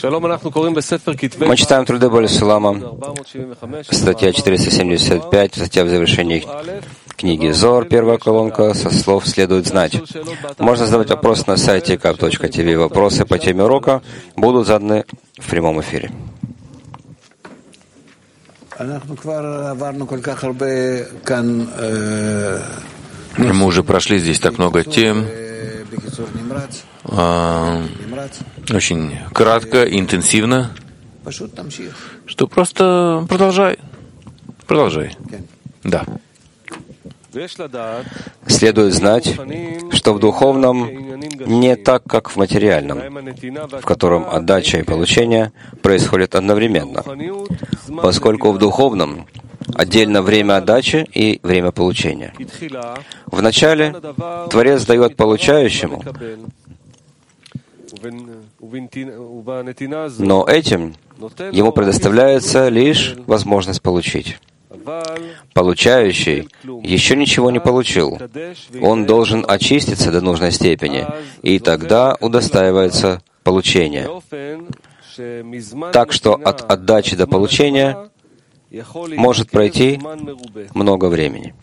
Мы читаем труды Боли Сулама, статья 475, статья в завершении книги Зор, первая колонка, со слов «следует знать». Можно задавать вопросы на сайте kap.tv. Вопросы по теме урока будут заданы в прямом эфире. Мы уже прошли здесь так много тем, очень кратко, интенсивно, что просто продолжай. Да. Следует знать, что в духовном не так, как в материальном, в котором отдача и получение происходят одновременно, поскольку в духовном отдельно время отдачи и время получения. Вначале Творец дает получающему, но этим ему предоставляется лишь возможность получить. Получающий еще ничего не получил. Он должен очиститься до нужной степени, и тогда удостаивается получения. Так что от отдачи до получения может пройти много времени.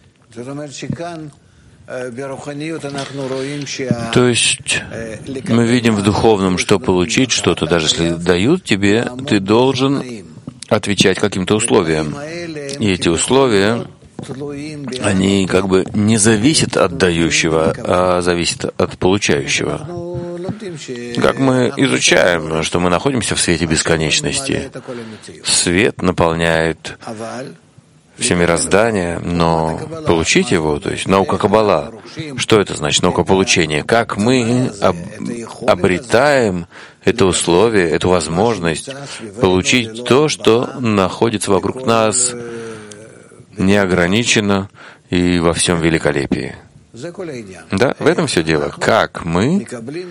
То есть мы видим в духовном, что получить что-то, даже если дают тебе, ты должен отвечать каким-то условиям. И эти условия, они как бы не зависят от дающего, а зависят от получающего. Как мы изучаем, что мы находимся в свете бесконечности. Свет наполняет все мироздание, но получить его, то есть наука Каббала, что это значит, наука получения? Как мы обретаем это условие, эту возможность получить то, что находится вокруг нас неограниченно и во всем великолепии. Да, в этом все дело. Как мы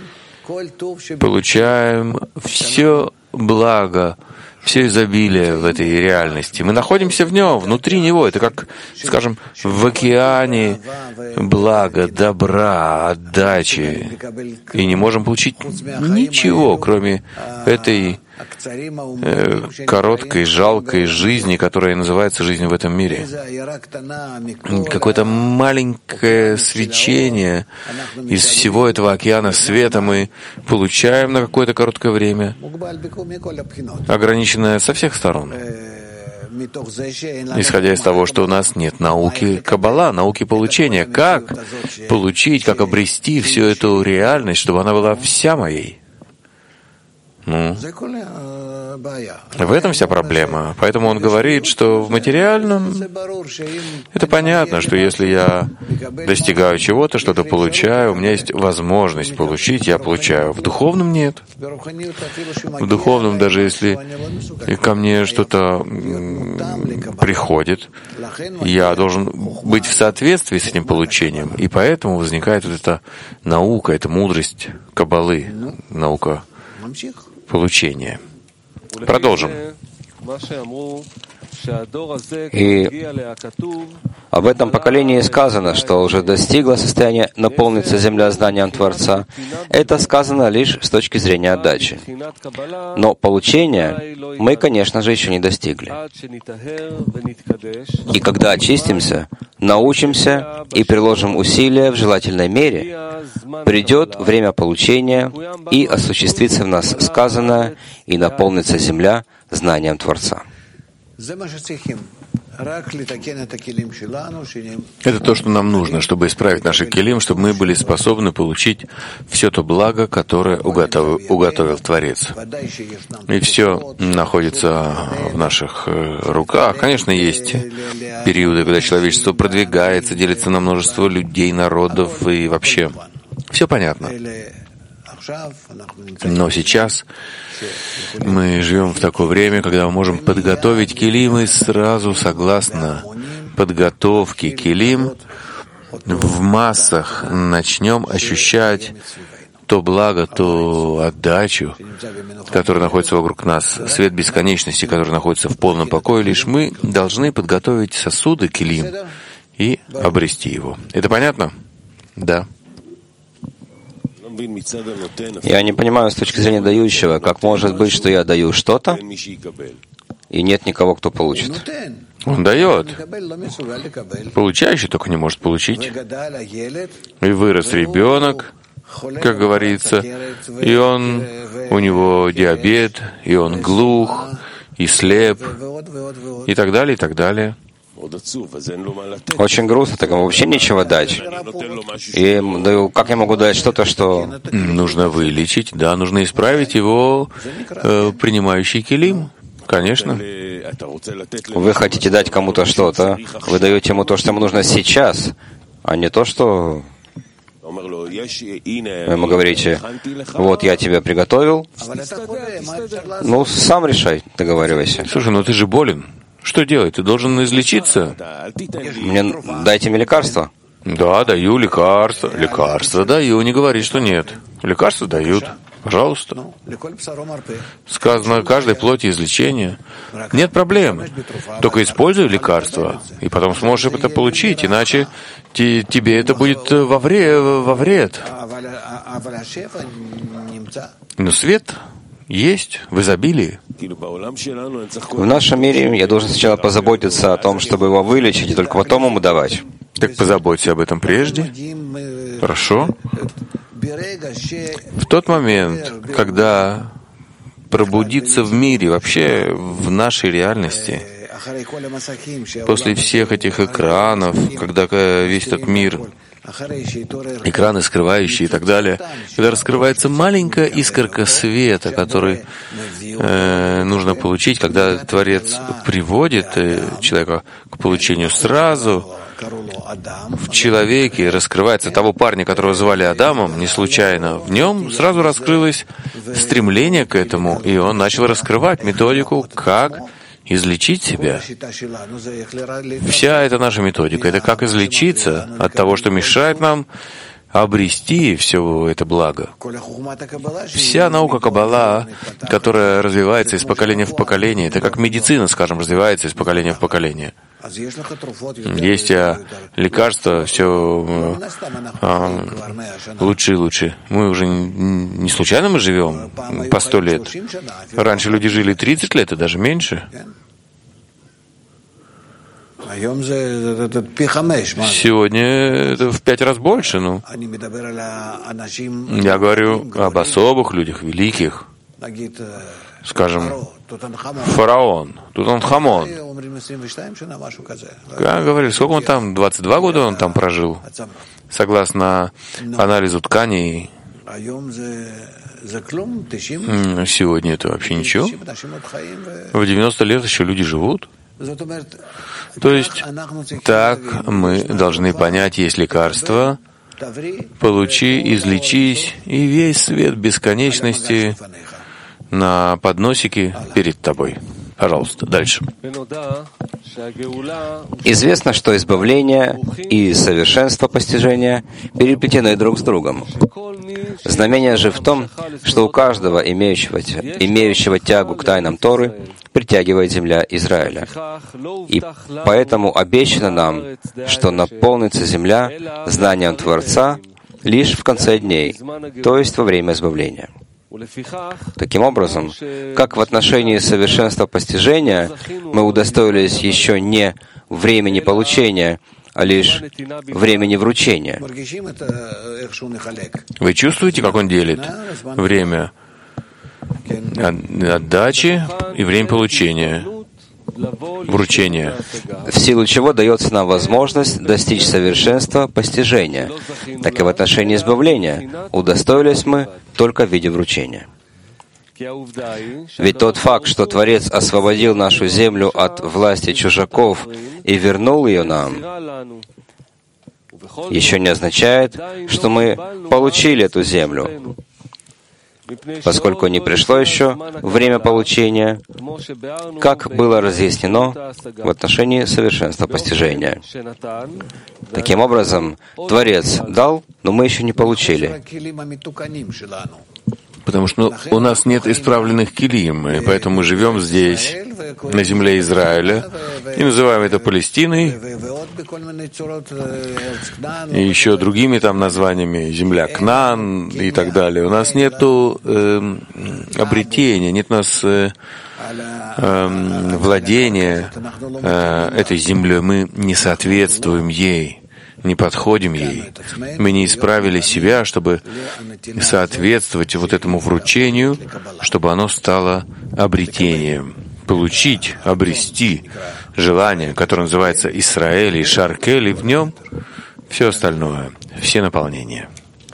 получаем все благо, все изобилие в этой реальности. Мы находимся в нем, внутри него. Это как, скажем, в океане блага, добра, отдачи. И не можем получить ничего, кроме этой короткой, жалкой жизни, которая называется жизнью в этом мире. Какое-то маленькое свечение из всего этого океана света мы получаем на какое-то короткое время, ограниченное со всех сторон. Исходя из того, что у нас нет науки Каббала, науки получения. Как получить, как обрести всю эту реальность, чтобы она была вся моей? В этом вся проблема. Поэтому он говорит, что в материальном это понятно, что если я достигаю чего-то, что-то получаю, у меня есть возможность получить, я получаю. В духовном нет. В духовном, даже если ко мне что-то приходит, я должен быть в соответствии с этим получением. И поэтому возникает вот эта наука, эта мудрость Каббалы, наука получения. Продолжим. И об этом поколении сказано, что уже достигло состояния наполниться земля знанием Творца. Это сказано лишь с точки зрения отдачи. Но получения мы, конечно же, еще не достигли. И когда очистимся, научимся и приложим усилия в желательной мере, придет время получения и осуществится в нас сказанное, и наполнится земля знанием Творца. Это то, что нам нужно, чтобы исправить наши келим, чтобы мы были способны получить все то благо, которое уготовил Творец. И все находится в наших руках. Конечно, есть периоды, когда человечество продвигается, делится на множество людей, народов и вообще. Все понятно. Но сейчас мы живем в такое время, когда мы можем подготовить келим, и сразу, согласно подготовке келим, в массах начнем ощущать то благо, ту отдачу, которая находится вокруг нас, свет бесконечности, который находится в полном покое. Лишь мы должны подготовить сосуды келим и обрести его. Это понятно? Да. Я не понимаю с точки зрения дающего, как может быть, что я даю что-то, и нет никого, кто получит. Он дает. Получающий только не может получить. И вырос ребенок, как говорится, и у него диабет, и он глух, и слеп, и так далее, и так далее. Очень грустно, так ему вообще нечего дать. И как я могу дать что-то, что... Нужно вылечить, да, нужно исправить его принимающий килим, конечно. Вы хотите дать кому-то что-то, вы даете ему то, что ему нужно сейчас, а не то, что... Вы ему говорите, вот я тебя приготовил, ну, сам решай, договаривайся. Слушай, ну ты же болен. Что делать? Ты должен излечиться. Мне дайте мне лекарство. Да, даю лекарства. Лекарства даю, не говори, что нет. Лекарства дают. Пожалуйста. Сказано, каждой плоти излечение. Нет проблем. Только используй лекарства, и потом сможешь это получить, иначе тебе это будет во вред. Но свет есть в изобилии. В нашем мире я должен сначала позаботиться о том, чтобы его вылечить, и только потом ему давать. Так позаботься об этом прежде. Хорошо. В тот момент, когда пробудиться в мире, вообще в нашей реальности, после всех этих экранов, когда весь этот мир, экраны скрывающие и так далее, когда раскрывается маленькая искорка света, который нужно получить, когда Творец приводит человека к получению сразу, в человеке раскрывается того парня, которого звали Адамом, не случайно, в нем сразу раскрылось стремление к этому, и он начал раскрывать методику, как излечить себя. Вся эта наша методика — это как излечиться от того, что мешает нам обрести все это благо. Вся наука Каббала, которая развивается из поколения в поколение, это как медицина, скажем, развивается из поколения в поколение. Есть лекарства, все лучше и лучше. Мы уже не случайно мы живем по 100 лет. Раньше люди жили 30 лет и даже меньше. Сегодня это в 5 раз больше. Ну. Я говорю об особых людях, великих. Скажем, фараон, Тутанхамон. Как говорили, сколько он там? 22 года он там прожил. Согласно анализу тканей, сегодня это вообще ничего. В 90 лет еще люди живут. То есть, так мы должны понять, есть лекарство, получи, излечись, и весь свет бесконечности на подносике перед тобой. Пожалуйста, дальше. Известно, что избавление и совершенство постижения переплетены друг с другом. Знамение же в том, что у каждого, имеющего тягу к тайнам Торы, притягивает земля Израиля. И поэтому обещано нам, что наполнится земля знанием Творца лишь в конце дней, то есть во время избавления. Таким образом, как в отношении совершенства постижения мы удостоились еще не времени получения, а лишь времени вручения. Вы чувствуете, как он делит время отдачи и время получения, вручения? В силу чего дается нам возможность достичь совершенства постижения, так и в отношении избавления удостоились мы только в виде вручения. Ведь тот факт, что Творец освободил нашу землю от власти чужаков и вернул ее нам, еще не означает, что мы получили эту землю, поскольку не пришло еще время получения, как было разъяснено в отношении совершенства постижения. Таким образом, Творец дал, но мы еще не получили. Потому что у нас нет исправленных килим, и поэтому мы живем здесь на земле Израиля и называем это Палестиной, и еще другими там названиями, земля Кнаан и так далее. У нас нету обретения, нет у нас владения этой землей. Мы не соответствуем ей, не подходим ей. Мы не исправили себя, чтобы соответствовать вот этому вручению, чтобы оно стало обретением. Получить, обрести желание, которое называется Исраэль и Шаркель, и в нем все остальное, все наполнения.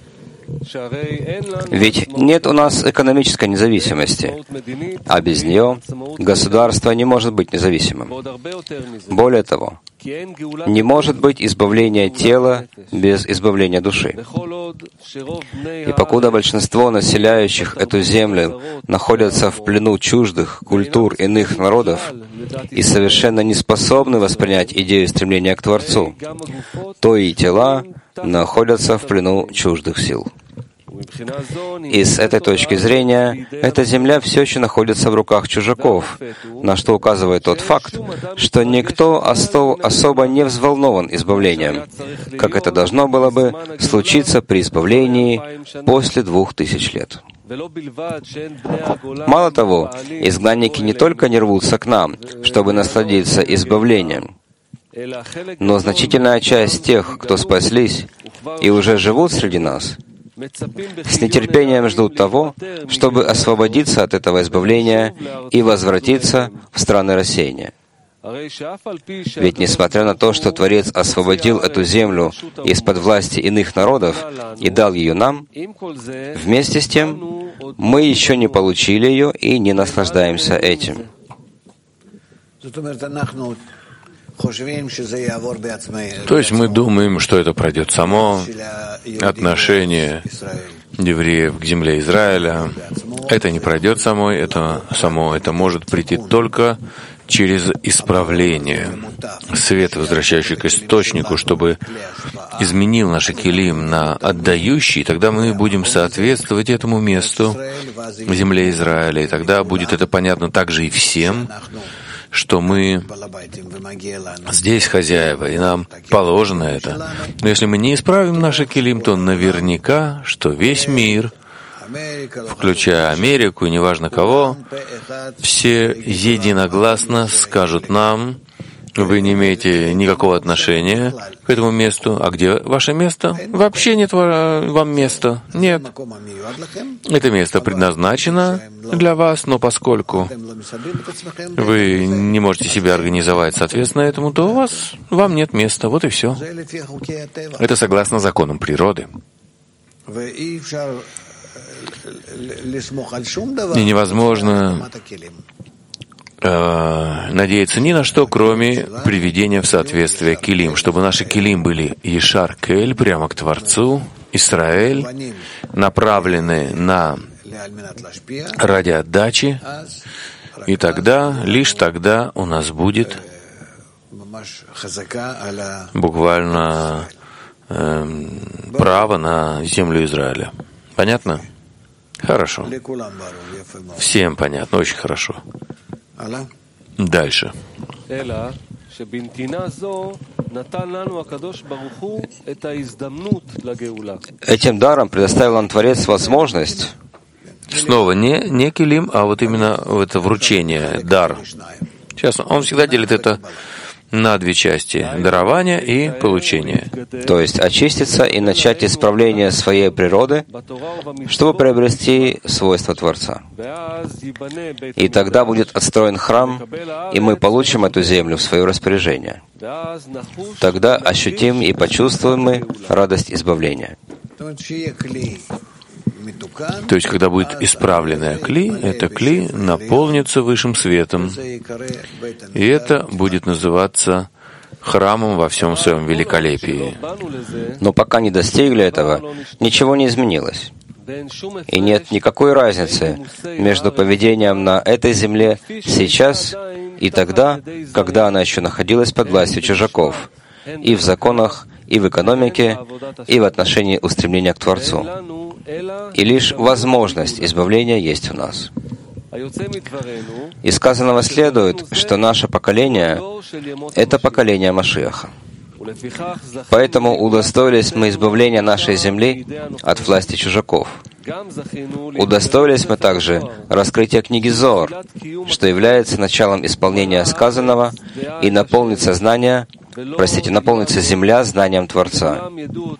Ведь нет у нас экономической независимости, а без нее государство не может быть независимым. Более того, не может быть избавления тела без избавления души. И покуда большинство населяющих эту землю находятся в плену чуждых культур иных народов и совершенно не способны воспринять идею стремления к Творцу, то и тела находятся в плену чуждых сил. И с этой точки зрения, эта земля все еще находится в руках чужаков, на что указывает тот факт, что никто особо не взволнован избавлением, как это должно было бы случиться при избавлении после 2000 лет. Мало того, изгнанники не только не рвутся к нам, чтобы насладиться избавлением, но значительная часть тех, кто спаслись и уже живут среди нас, с нетерпением ждут того, чтобы освободиться от этого избавления и возвратиться в страны рассеяния. Ведь несмотря на то, что Творец освободил эту землю из-под власти иных народов и дал ее нам, вместе с тем мы еще не получили ее и не наслаждаемся этим. То есть мы думаем, что это пройдет само, отношение евреев к земле Израиля. Это не пройдет само, это может прийти только через исправление. Свет, возвращающий к источнику, чтобы изменил наши келим на отдающий, тогда мы будем соответствовать этому месту, земле Израиля, и тогда будет это понятно также и всем, что мы здесь хозяева, и нам положено это. Но если мы не исправим наши келим, то наверняка, что весь мир, включая Америку и неважно кого, все единогласно скажут нам: вы не имеете никакого отношения к этому месту. А где ваше место? Вообще нет вам места. Нет. Это место предназначено для вас, но поскольку вы не можете себя организовать соответственно этому, то вам нет места. Вот и все. Это согласно законам природы. И невозможно надеяться ни на что, кроме приведения в соответствие келим, чтобы наши келим были Ешар Кель, прямо к Творцу, Исраэль, направлены ради отдачи, и тогда, лишь тогда у нас будет буквально право на землю Израиля. Понятно? Хорошо. Всем понятно, очень хорошо. Дальше. Этим даром предоставил нам Творец возможность. Снова не келим, а вот именно это вручение, дар. Сейчас он всегда делит это на две части — дарование и получение. То есть очиститься и начать исправление своей природы, чтобы приобрести свойства Творца. И тогда будет отстроен храм, и мы получим эту землю в свое распоряжение. Тогда ощутим и почувствуем мы радость избавления. То есть, когда будет исправленное кли, это кли наполнится высшим светом. И это будет называться храмом во всем своем великолепии. Но пока не достигли этого, ничего не изменилось. И нет никакой разницы между поведением на этой земле сейчас и тогда, когда она еще находилась под властью чужаков, и в законах, и в экономике, и в отношении устремления к Творцу. И лишь возможность избавления есть у нас. Из сказанного следует, что наше поколение — это поколение Машиаха. Поэтому удостоились мы избавления нашей земли от власти чужаков. Удостоились мы также раскрытия книги Зоар, что является началом исполнения сказанного, и наполнится земля знанием Творца.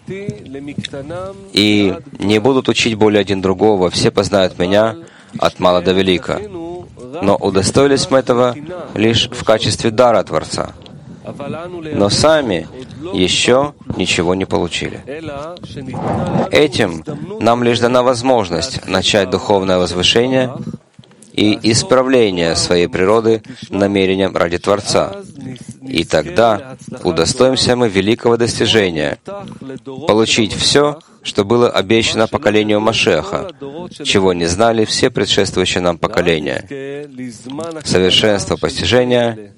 И не будут учить более один другого, все познают Меня от мала до велика. Но удостоились мы этого лишь в качестве дара Творца. Но сами еще ничего не получили. Этим нам лишь дана возможность начать духовное возвышение и исправление своей природы намерением ради Творца. И тогда удостоимся мы великого достижения — получить все, что было обещано поколению Машиаха, чего не знали все предшествующие нам поколения. Совершенство постижения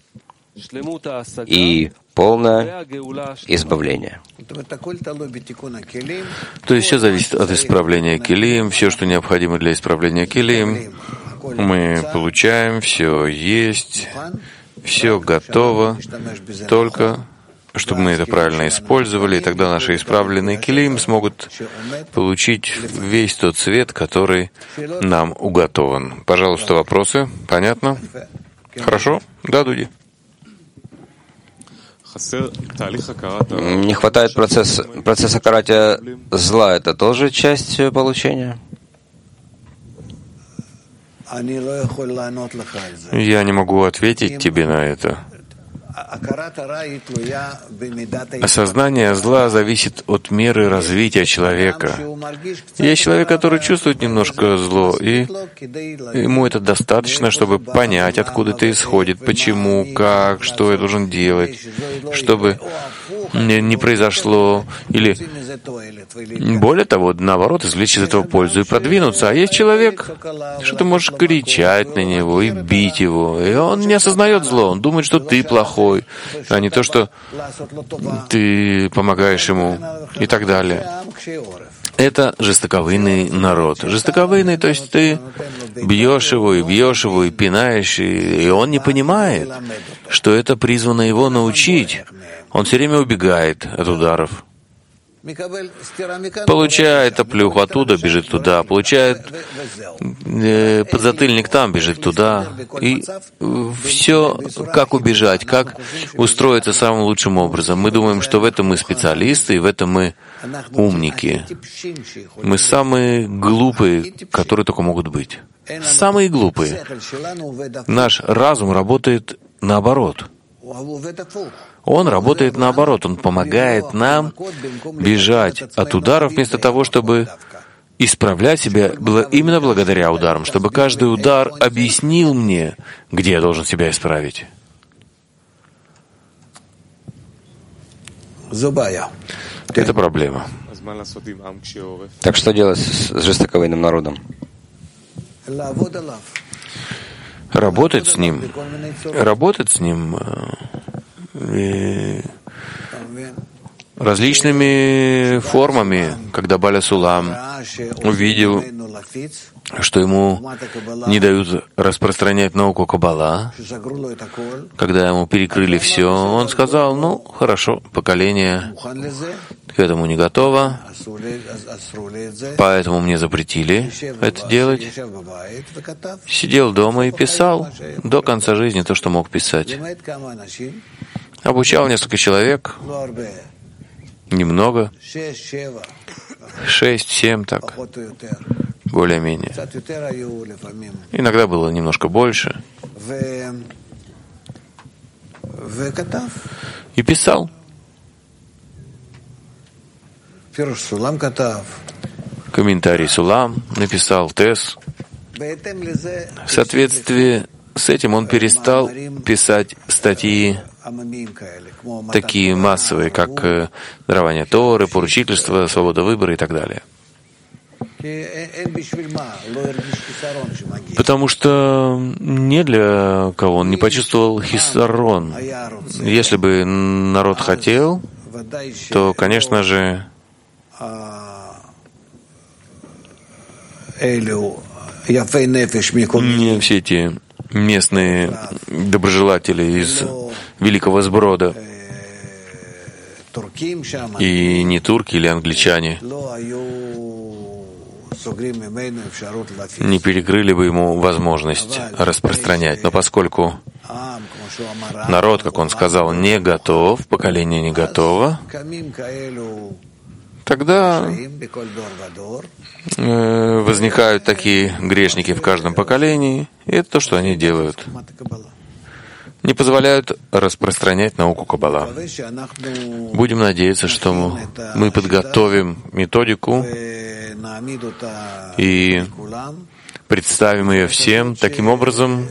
и полное избавление. То есть все зависит от исправления келим, все, что необходимо для исправления келим, мы получаем, все есть, все готово, только чтобы мы это правильно использовали, и тогда наши исправленные келим смогут получить весь тот свет, который нам уготован. Пожалуйста, вопросы? Понятно? Хорошо? Да, Дуди? Не хватает процесса каратия зла. Это тоже часть получения? Я не могу ответить тебе на это. Осознание зла зависит от меры развития человека. Есть человек, который чувствует немножко зло, и ему это достаточно, чтобы понять, откуда это исходит, почему, как, что я должен делать, чтобы не произошло, или более того, наоборот, извлечь из этого пользу и продвинуться. А есть человек, что ты можешь кричать на него и бить его, и он не осознает зло, он думает, что ты плохой, а не то, что ты помогаешь ему и так далее. Это жестоковыйный народ. Жестоковыйный, то есть ты бьешь его, и пинаешь, и он не понимает, что это призвано его научить. Он все время убегает от ударов. Получает оплюху оттуда, бежит туда, получает подзатыльник там, бежит туда. И все, как убежать, как устроиться самым лучшим образом. Мы думаем, что в этом мы специалисты, и в этом мы умники. Мы самые глупые, которые только могут быть. Самые глупые. Наш разум работает наоборот. Он работает наоборот, он помогает нам бежать от ударов вместо того, чтобы исправлять себя именно благодаря ударам, чтобы каждый удар объяснил мне, где я должен себя исправить. Это проблема. Так что делать с жестоковыйным народом? Работать с ним различными формами, когда Баля Сулам увидел, что ему не дают распространять науку Каббала, когда ему перекрыли все, он сказал, ну, хорошо, поколение к этому не готово, поэтому мне запретили это делать. Сидел дома и писал до конца жизни то, что мог писать. Обучал несколько человек, немного, 6-7 так, более-менее. Иногда было немножко больше. И писал. Комментарий Сулам написал, Тес. В соответствии с этим он перестал писать статьи такие массовые, как дарование Торы, поручительство, свобода выбора и так далее. Потому что не для кого он не почувствовал хисарон. Если бы народ хотел, то, конечно же, Не все эти местные доброжелатели из Великого Сброда, и не турки или англичане, не перекрыли бы ему возможность распространять. Но поскольку народ, как он сказал, не готов, поколение не готово, тогда возникают такие грешники в каждом поколении, и это то, что они делают. Не позволяют распространять науку Каббала. Будем надеяться, что мы подготовим методику и представим ее всем таким образом,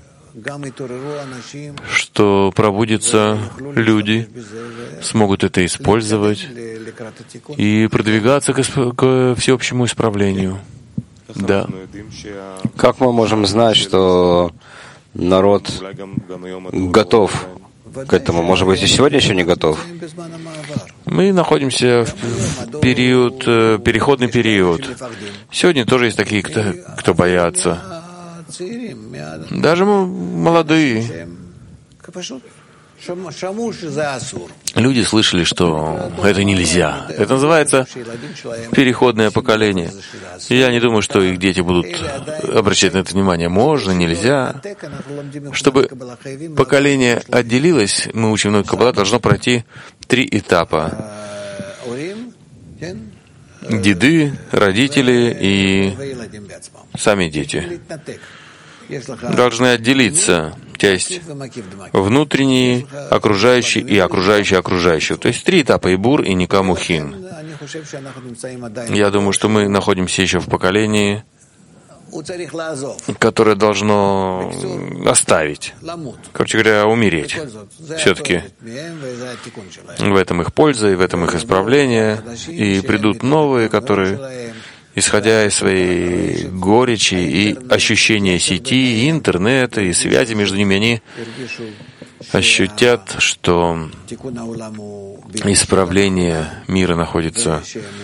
что пробудятся люди, смогут это использовать и продвигаться к всеобщему исправлению. Да. Как мы можем знать, что народ готов к этому? Может быть, и сегодня еще не готов? Мы находимся в переходный период. Сегодня тоже есть такие, кто боятся. Даже молодые. Люди слышали, что это нельзя. Это называется переходное поколение. И я не думаю, что их дети будут обращать на это внимание. Можно, нельзя. Чтобы поколение отделилось, мы учим науку Каббала, должно пройти 3 этапа. Деды, родители и сами дети должны отделиться. Часть внутренние, окружающие и окружающие. То есть 3 этапа: Ибур и Никамухин. Я думаю, что мы находимся еще в поколении, которое должно оставить, короче говоря, умереть. Все-таки в этом их польза и в этом их исправление. И придут новые, которые, исходя из своей горечи и ощущения сети, и интернета, и связи между ними, они ощутят, что исправление мира находится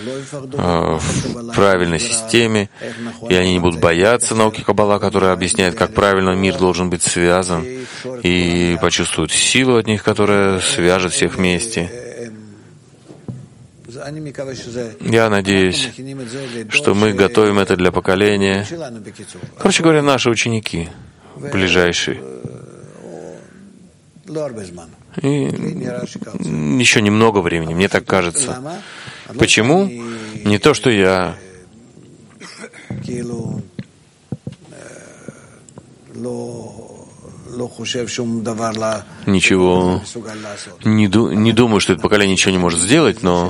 в правильной системе, и они не будут бояться науки Каббала, которая объясняет, как правильно мир должен быть связан, и почувствуют силу от них, которая свяжет всех вместе. Я надеюсь, что мы готовим это для поколения. Короче говоря, наши ученики ближайшие. И еще немного времени, мне так кажется. Почему? Не то, что я ничего не думаю, что это поколение ничего не может сделать, но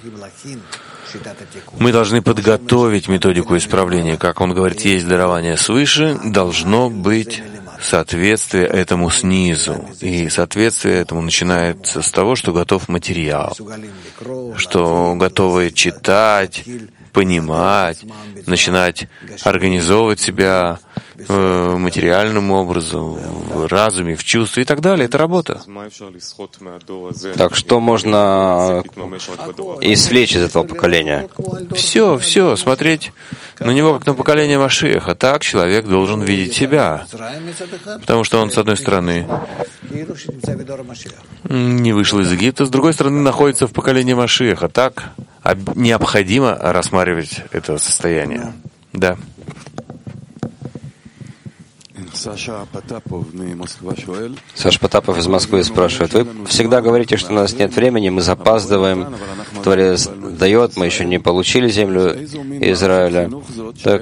мы должны подготовить методику исправления. Как он говорит, есть дарование свыше, должно быть соответствие этому снизу. И соответствие этому начинается с того, что готов материал, что готовы читать, понимать, начинать организовывать себя материальным образом, в разуме, в чувстве и так далее. Это работа. Так что можно извлечь из этого поколения? Все, смотреть на него как на поколение Машиаха. Так человек должен видеть себя. Потому что он, с одной стороны, не вышел из Египта, с другой стороны, находится в поколении Машиаха. Так необходимо рассматривать это состояние. Да. Саша Потапов из Москвы спрашивает: вы всегда говорите, что у нас нет времени, мы запаздываем, Творец дает, мы еще не получили землю Израиля. Так,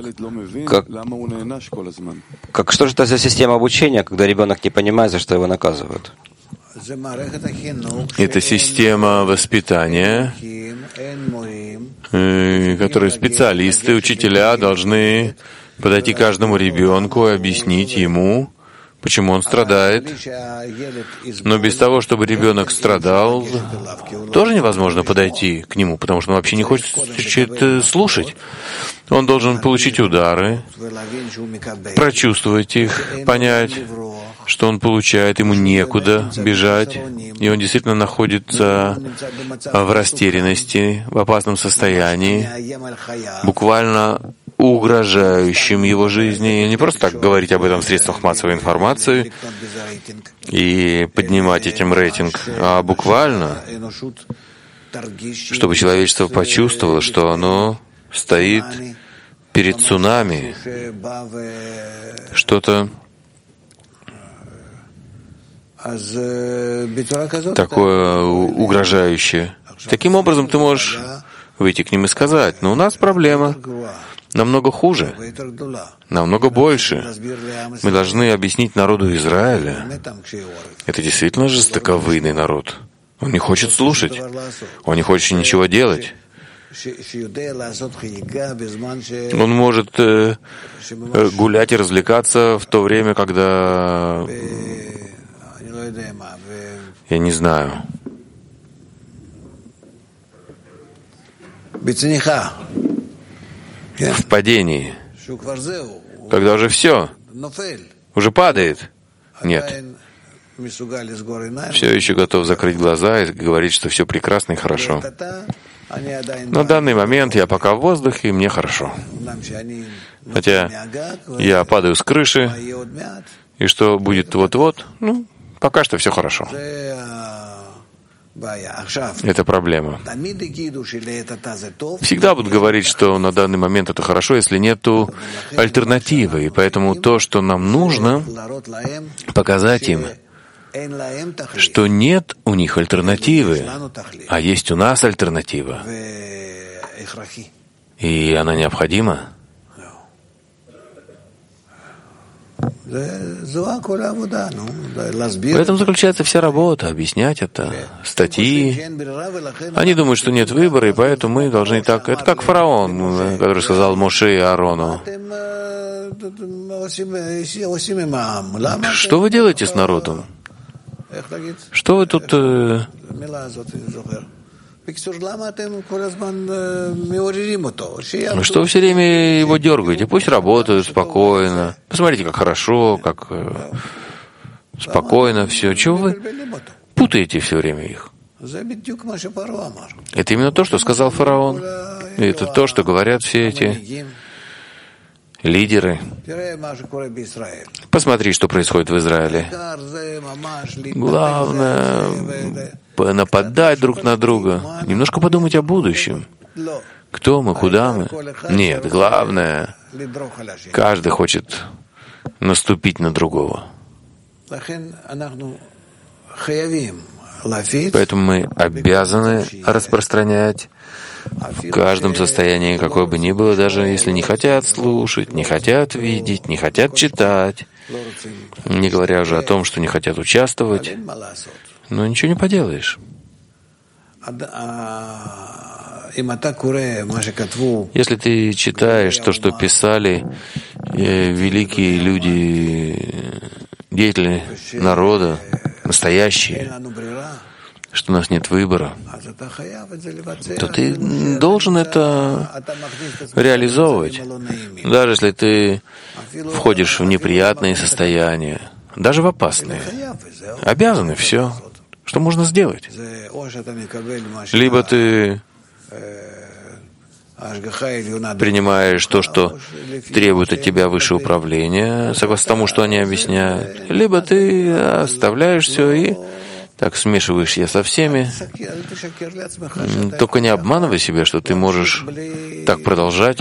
что же это за система обучения, когда ребенок не понимает, за что его наказывают? Это система воспитания, которой специалисты, учителя должны подойти к каждому ребенку и объяснить ему, почему он страдает. Но без того, чтобы ребенок страдал, тоже невозможно подойти к нему, потому что он вообще не хочет слушать. Он должен получить удары, прочувствовать их, понять, что он получает, ему некуда бежать, и он действительно находится в растерянности, в опасном состоянии, буквально угрожающим его жизни, и не просто так говорить об этом в средствах массовой информации и поднимать этим рейтинг, а буквально, чтобы человечество почувствовало, что оно стоит перед цунами, что-то такое угрожающее. Таким образом, ты можешь выйти к ним и сказать: но у нас проблема намного хуже, намного больше. Мы должны объяснить народу Израиля. Это действительно жестоковыйный народ. Он не хочет слушать. Он не хочет ничего делать. Он может гулять и развлекаться в то время, когда... Я не знаю. В падении. Когда уже все, уже падает. Нет. Все еще готов закрыть глаза и говорить, что все прекрасно и хорошо. На данный момент я пока в воздухе, и мне хорошо. Хотя я падаю с крыши, и что будет вот-вот, пока что все хорошо. Это проблема. Всегда будут говорить, что на данный момент это хорошо, если нету альтернативы. И поэтому то, что нам нужно, показать им, что нет у них альтернативы, а есть у нас альтернатива. И она необходима. В этом заключается вся работа, объяснять это, статьи. Они думают, что нет выбора, и поэтому мы должны так... Это как фараон, который сказал Моше и Аарону: что вы делаете с народом? Что вы тут... Что вы все время его дергаете? Пусть работают спокойно. Посмотрите, как хорошо, как спокойно все. Чего вы путаете все время их? Это именно то, что сказал фараон. И это то, что говорят все эти лидеры. Посмотри, что происходит в Израиле. Главное нападать друг на друга. Немножко подумать о будущем. Кто мы, куда мы? Нет, главное, каждый хочет наступить на другого. Поэтому мы обязаны распространять в каждом состоянии, какое бы ни было, даже если не хотят слушать, не хотят видеть, не хотят читать, не говоря уже о том, что не хотят участвовать. Но ничего не поделаешь. Если ты читаешь то, что писали великие люди, деятели народа, настоящие, что у нас нет выбора, то ты должен это реализовывать. Даже если ты входишь в неприятные состояния, даже в опасные, обязаны все. Что можно сделать? Либо ты принимаешь то, что требует от тебя высшее управление, согласно тому, что они объясняют, либо ты оставляешь все и так смешиваешь я со всеми. Только не обманывай себя, что ты можешь так продолжать,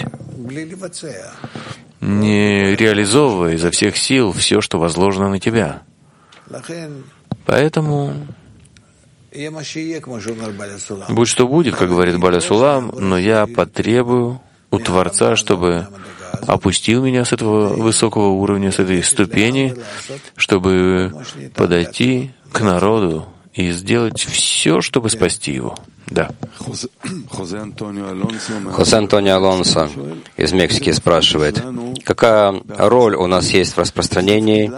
не реализовывая изо всех сил все, что возложено на тебя. Поэтому будь что будет, как говорит Баля Сулам, но я потребую у Творца, чтобы опустил меня с этого высокого уровня, с этой ступени, чтобы подойти к народу и сделать все, чтобы спасти его. Да. Хосе Антонио Алонсо из Мексики спрашивает: какая роль у нас есть в распространении,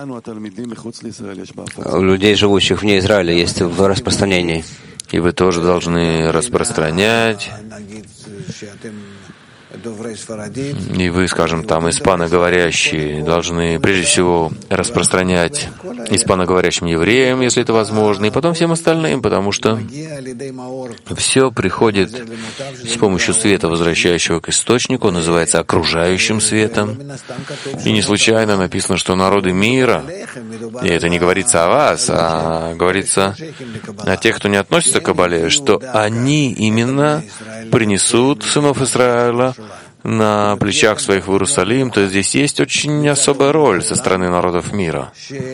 у людей, живущих вне Израиля, есть в распространении? И вы тоже должны распространять. И вы, скажем, там, испаноговорящие, должны прежде всего распространять испаноговорящим евреям, если это возможно, и потом всем остальным, потому что все приходит с помощью света, возвращающего к источнику, он называется окружающим светом. И не случайно написано, что народы мира, и это не говорится о вас, а говорится о тех, кто не относится к Кабале, что они именно принесут сынов Израиля на плечах своих в Иерусалим. То есть здесь есть очень особая роль со стороны народов мира.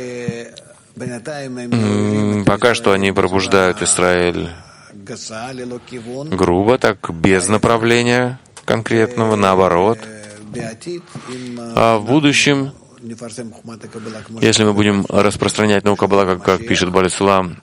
Пока что они пробуждают Израиль грубо, так, без направления конкретного, наоборот. А в будущем, если мы будем распространять науку Каббала, как пишет Бааль Сулам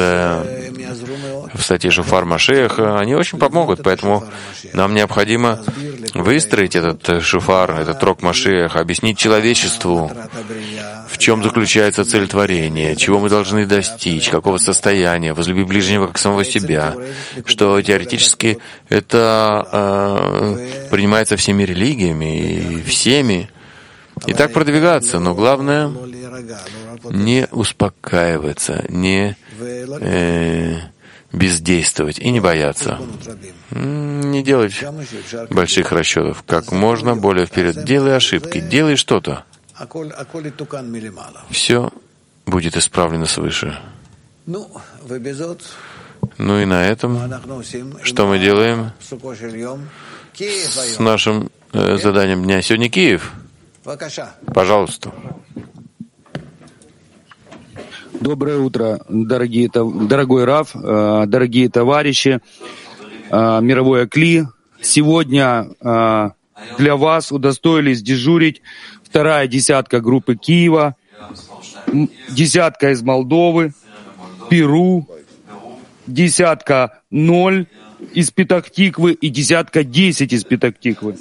в статье Шофар Машиаха, они очень помогут, поэтому нам необходимо выстроить этот шофар, этот рог Машиаха, объяснить человечеству, в чем заключается цель творения, чего мы должны достичь, какого состояния, возлюби ближнего как самого себя, что теоретически это принимается всеми религиями и всеми, и так продвигаться, но главное не успокаиваться, не бездействовать и не бояться, не делать больших расчетов, как можно более вперед. Делай ошибки, делай что-то. Все будет исправлено свыше. Ну и на этом, что мы делаем с нашим заданием дня? Сегодня Киев. Пожалуйста. Доброе утро, дорогой Рав, дорогие товарищи, мировой Акли. Сегодня для вас удостоились дежурить вторая десятка группы Киева, десятка из Молдовы, Перу, десятка 0 из Петахтиквы и десятка 10 из Петахтиквы.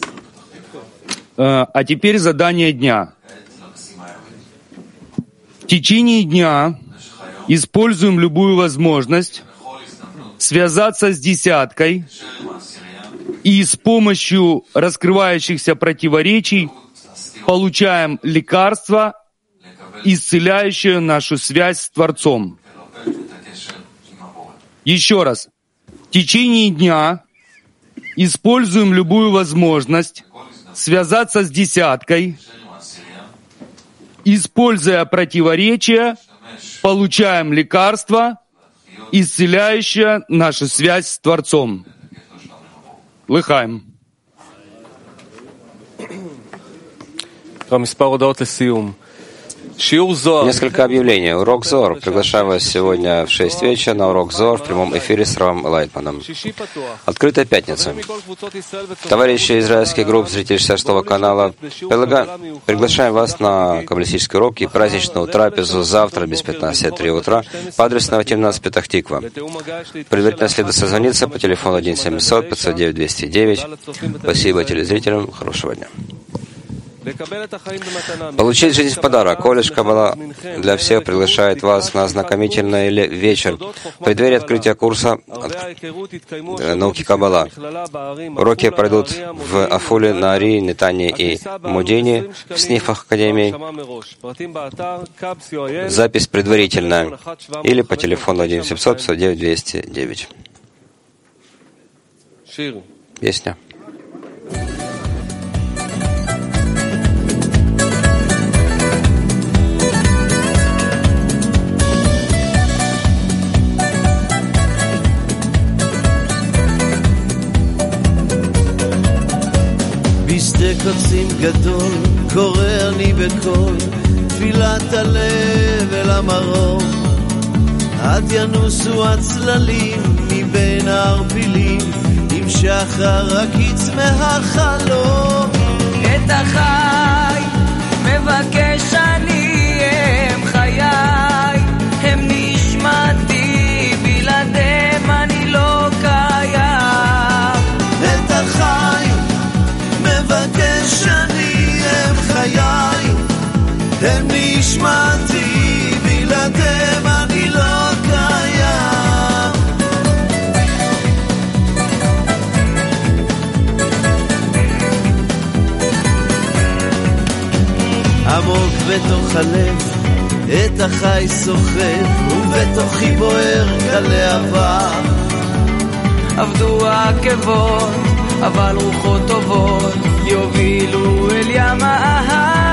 А теперь задание дня. В течение дня используем любую возможность связаться с десяткой и с помощью раскрывающихся противоречий получаем лекарство, исцеляющее нашу связь с Творцом. Еще раз. В течение дня используем любую возможность связаться с десяткой, используя противоречия, получаем лекарство, исцеляющее нашу связь с Творцом. Лыхаем. Несколько объявлений. Урок Зор. Приглашаю вас сегодня в 6 вечера на урок Зор в прямом эфире с Равом Лайтманом. Открытая пятница. Товарищи израильских групп, зрители 66-го канала, приглашаем вас на каббалистический урок и праздничную трапезу завтра без 15:03 утра по адресу Наватим-12 Петах-Тиква. Предварительно следует созвониться по телефону 1-700-509-209. Спасибо телезрителям. Хорошего дня. Получить жизнь в подарок. Колледж Каббала для всех приглашает вас на ознакомительный вечер в преддверии открытия курса науки Каббала. Уроки пройдут в Афуле, Наари, Нетане и Мудине в снифах Академии. Запись предварительная или по телефону 1-700-509-209. Песня. בשדה קוצים גדול, קורא אני בקול, תפילת הלב אל המרום. עד ינוסו הצללים מבין הערפילים, עם שחר הקיץ מהחלום. את החי מבקש אני, הם חיי, הם נשמתי, בלעדיהם אני לא קיים. את החי מבקש אני, הם חיי, הם נשמתי, בלעדיהם אני לא קיים. עמוק בתוך הלב את החי סוחב, ובתוכי בוער כלהבה. עבדו העקבות, אבל רוחות טובות יובילו אל ים האהבה.